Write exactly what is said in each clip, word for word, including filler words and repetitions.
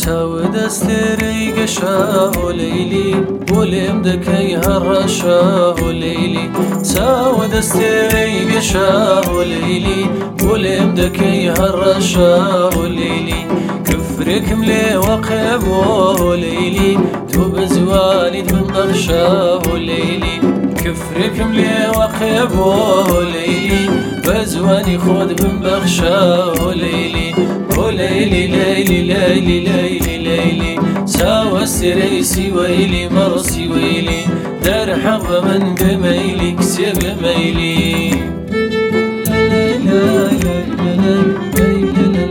تاو دستری گشا و لیلی ولیم دکی هرشا و لیلی تاو دستری گشا و لیلی ولیم دکی هرشا و لیلی كفركم لي وقب وليلي تو بزوالي تنقشا وليلي كفركم لي وقب وليلي بزوالي خود بنبخشا وليلي وليلي ليلي ليلي ليلي ليلي ساوى السريسي ويلي مرسي ويلي دار حظ من بميلي كسر بميلي لا لا لا لا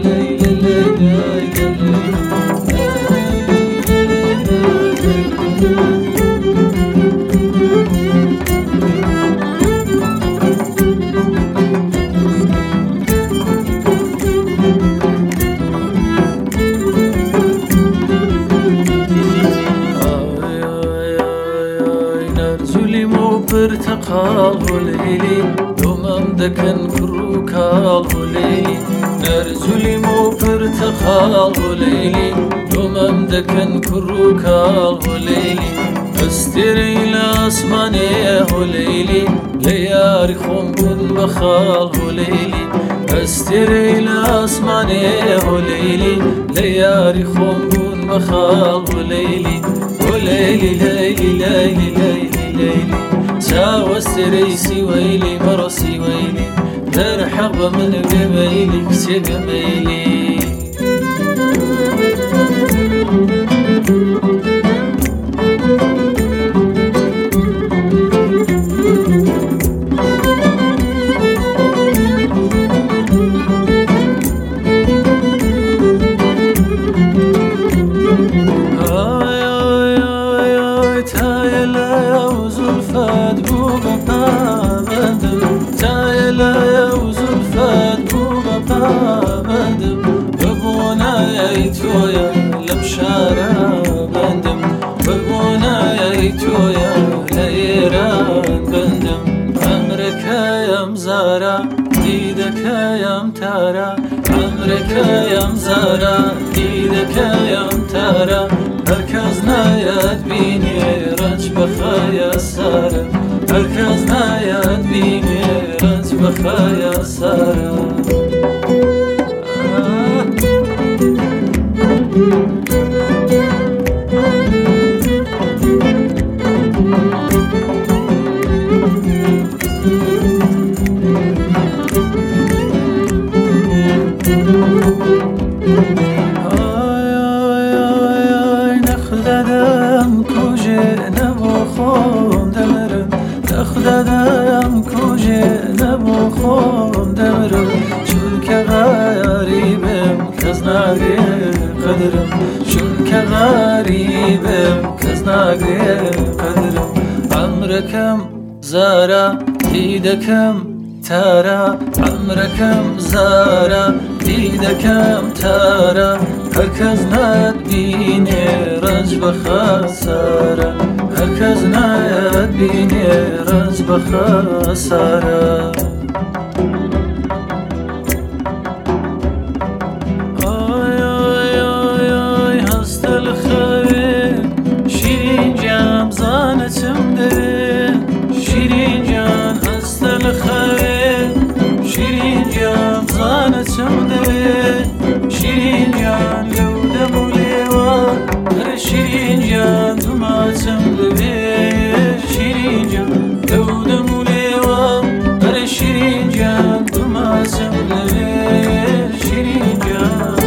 برتقال وليلي دومم دكن كروكال وليلي نرجلي مو برتقال وليلي دومم دكن كروكال وليلي استري الاسماني وليلي لياري خون بن بخال وليلي استري الاسماني وليلي لياري خون بن بخال وليلي وليلي ليلي ليلي ليلي ليلي ساوى السريسي ويلي مرسي ويلي دار حظ من قبيلي كسي قبيلي لمشارا بندم ببوناي تويا ليران بندم عمرك يا مزارا ديدك يا متارا عمرك يا مزارا ديدك يا متارا هركزنا يا تبيني رنج بخايا سارا هركزنا يا تبيني رنج بخايا سارا نخددم کجه نبو خون دمرم نخددم کجه نبو خون دمرم چون که غریبم کس نگه قدرم چون که غریبم کس نگه قدرم عمرکم زارا دیدکم تارا عمركم زارا ديدكم تارا هركز نادبيني رنج بخسارة هركز نادبيني رنج بخسارة آي آي آي آي هست الخير شيرين جام زانتم درين شيرين جان هست الخير شيرين جان زانتم درين شيرين جان لو دمو ليوان هر شيرين جان دماتم درين شيرين جان لو دمو ليوان هر شيرين جان دماتم درين شيرين جان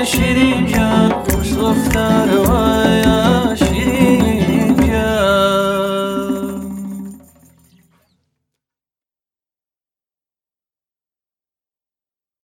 شیرین جان